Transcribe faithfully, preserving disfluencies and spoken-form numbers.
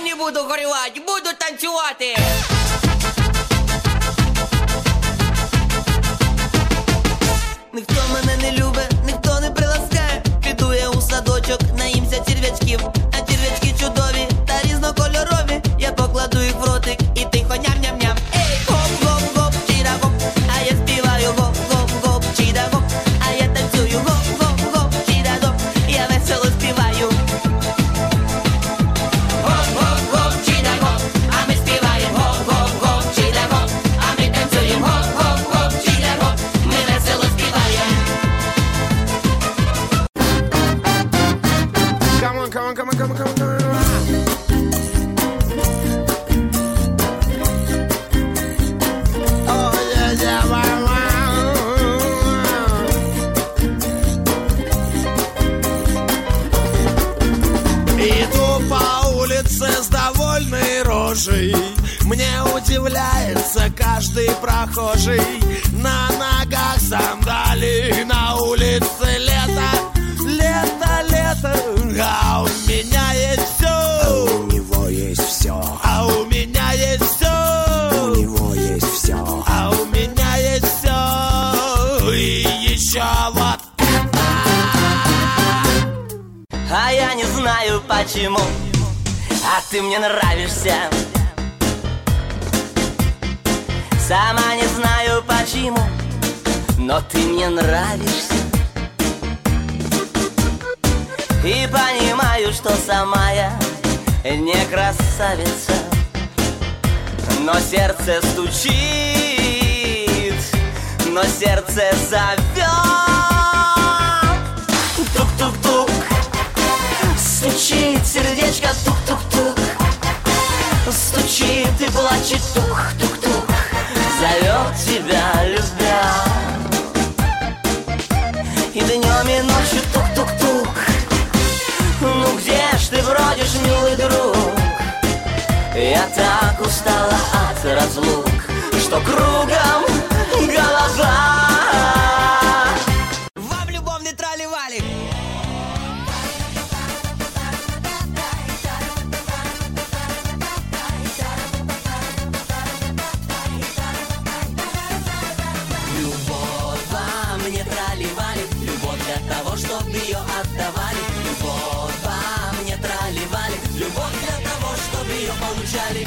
не буду горювати, буду танцювати. Ніхто мене не любить, ніхто не приласкає. Піду я у садочок, наїмся черв'ячків. А черв'ячки чудові та різнокольорові. Я покладу їх в ротик і тихо ням-ням-ням. Ей, гоп-гоп-гоп, чіда-гоп. А я співаю гоп-гоп-гоп, чіда-гоп. А я танцюю гоп-гоп-гоп, чіда-гоп. Я весело співаю. Гоп-гоп-гоп, чіда-гоп. А ми співаємо гоп-гоп-гоп, чіда-гоп. А ми танцюємо гоп-гоп-гоп, чіда-гоп. Ми весело співаємо. Come on, come on, come on, come on, come on, come on. Oh, yeah, yeah, wow, wow. Иду по улице с довольной рожей. Мне удивляется каждый прохожий. На ногах сандали, на улице лето. Лето, лето, а у меня есть все. А у него есть все. А у меня есть все. У него есть все. А у меня есть все. И еще вот это. А я не знаю почему, а ты мне нравишься. Сама не знаю почему, но ты мне нравишься. И понимаю, что сама я не красавица, но сердце стучит, но сердце зовет. Тук-тук-тук, стучит сердечко, тук-тук-тук. Стучит и плачет, тук-тук-тук. Зовет тебя, любя. И днем и ночью тук-тук-тук. Ну где ж ты бродишь, милый друг? Я так устала от разлук, что кругом голова. Вам любовь не трали-вали. Любовь вам не трали-вали. Любовь для того, чтобы ее отдавали. Любовь вам не трали-вали. Любовь для того, чтобы ее получали.